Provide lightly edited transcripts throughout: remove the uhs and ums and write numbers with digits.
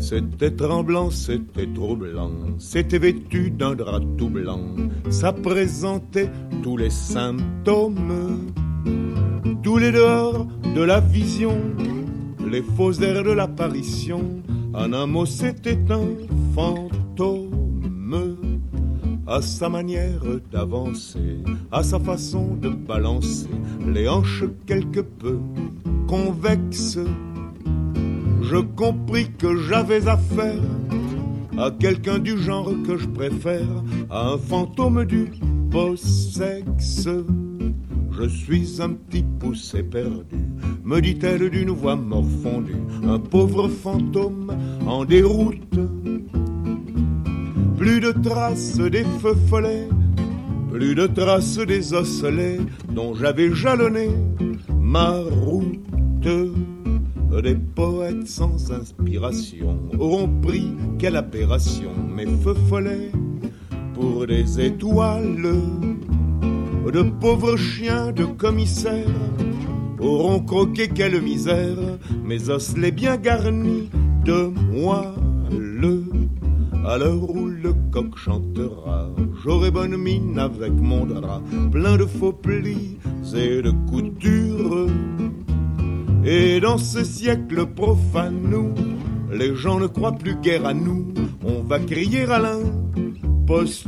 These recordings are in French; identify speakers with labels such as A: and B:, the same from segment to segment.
A: C'était tremblant, c'était troublant, c'était vêtu d'un drap tout blanc, ça présentait tous les symptômes, tous les dehors de la vision, les faux airs de l'apparition. En un mot, c'était un fantôme. À sa manière d'avancer, à sa façon de balancer les hanches quelque peu convexes, je compris que j'avais affaire à quelqu'un du genre que je préfère, à un fantôme du beau sexe. Je suis un petit poussé perdu, me dit-elle d'une voix morfondue, un pauvre fantôme en déroute. Plus de traces des feux follets, plus de traces des osselets dont j'avais jalonné ma route. Des poètes sans inspiration auront pris quelle aberration mes feux follets pour des étoiles. De pauvres chiens de commissaires auront croqué quelle misère mes osselets bien garnis de moelle. À l'heure où le coq chantera, j'aurai bonne mine avec mon drap plein de faux plis et de coutures. Et dans ce siècle profane, nous, les gens ne croient plus guère à nous. On va crier à l'imposture.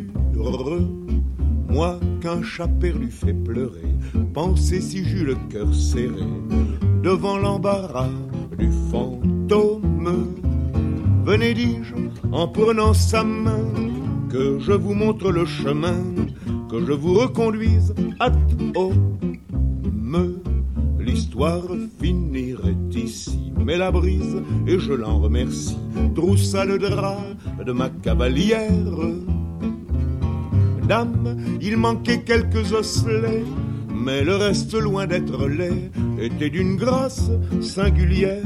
A: Moi qu'un chat perdu fait pleurer, pensez si j'eus le cœur serré devant l'embarras du fantôme. Venez, dis-je, en prenant sa main, que je vous montre le chemin, que je vous reconduise à Home. L'histoire finirait ici, mais la brise, et je l'en remercie, troussa le drap de ma cavalière. Dame, il manquait quelques osselets, mais le reste, loin d'être laid, était d'une grâce singulière.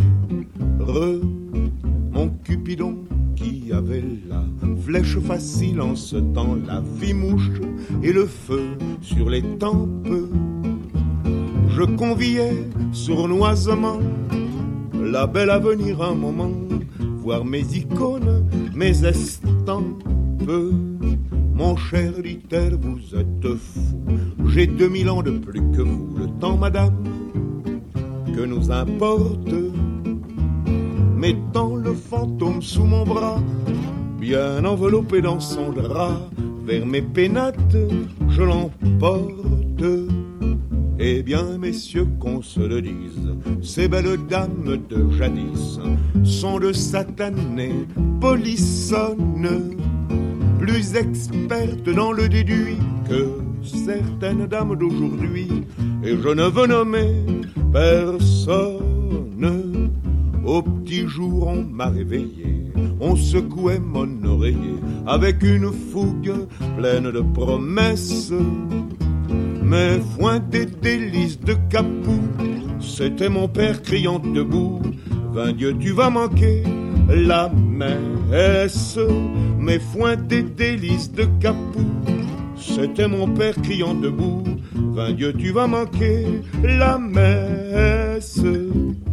A: Mon Cupidon qui avait la flèche facile en ce temps-là, fit mouche et le feu sur les tempes. Je conviais sournoisement la belle à venir un moment, voir mes icônes, mes estampes. Mon cher, dit-elle, vous êtes fou, j'ai 2000 ans de plus que vous. Le temps, madame, que nous importe, mettant le fantôme sous mon bras, bien enveloppé dans son drap, vers mes pénates, je l'emporte. Eh bien, messieurs, qu'on se le dise, ces belles dames de jadis sont de satanées polissonnes, plus expertes dans le déduit que certaines dames d'aujourd'hui. Et je ne veux nommer personne. Au petit jour, on m'a réveillé, on secouait mon oreiller avec une fougue pleine de promesses. Mais foin des délices de Capou, c'était mon père criant debout, vain Dieu, tu vas manquer la messe. Mais foin des délices de Capou, c'était mon père criant debout, vain Dieu, tu vas manquer la messe.